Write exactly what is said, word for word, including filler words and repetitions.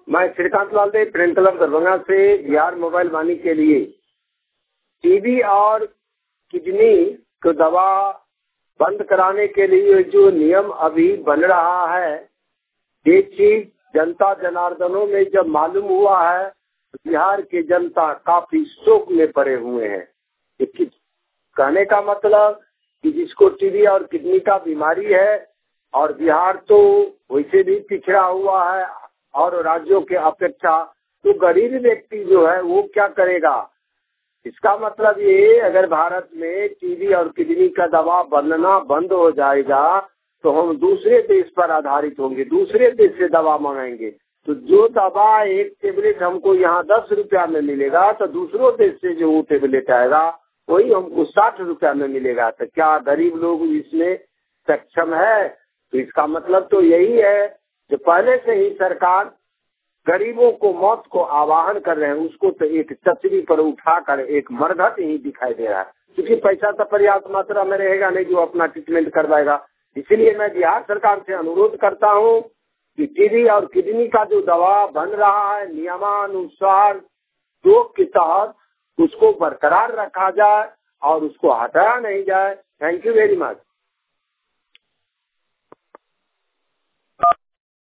मैं श्रीकांत लाल देव प्रेम क्लब दरभंगा से बिहार मोबाइल वाणी के लिए टीबी और किडनी को दवा बंद कराने के लिए जो नियम अभी बन रहा है, ये चीज जनता जनार्दनों में जब मालूम हुआ है, बिहार की जनता काफी शोक में पड़े हुए हैं। कहने का मतलब कि जिसको टीबी और किडनी का बीमारी है और बिहार तो वैसे भी पिछड़ा हुआ है और राज्यों के अपेक्षा, तो गरीब व्यक्ति जो है वो क्या करेगा। इसका मतलब ये, अगर भारत में टीबी और किडनी का दवा बनना बंद हो जाएगा तो हम दूसरे देश पर आधारित होंगे, दूसरे देश से दवा मंगाएंगे। तो जो दवा एक टेबलेट हमको यहाँ दस रुपया में मिलेगा, तो दूसरों देश से जो वो टेबलेट आएगा वही हमको साठ रुपया में मिलेगा। तो क्या गरीब लोग इसमें सक्षम है? तो इसका मतलब तो यही है कि पहले से ही सरकार गरीबों को मौत को आवाहन कर रहे हैं, उसको तो एक छतरी पर उठाकर एक मरघट ही दिखाई दे रहा है, क्योंकि पैसा तो पर्याप्त मात्रा में रहेगा नहीं जो अपना ट्रीटमेंट करवाएगा। इसीलिए मैं बिहार सरकार से अनुरोध करता हूं कि टीबी और किडनी का जो दवा बन रहा है, नियमानुसार योग के तहत उसको बरकरार रखा जाए और उसको हटाया नहीं जाए। Thank you very much.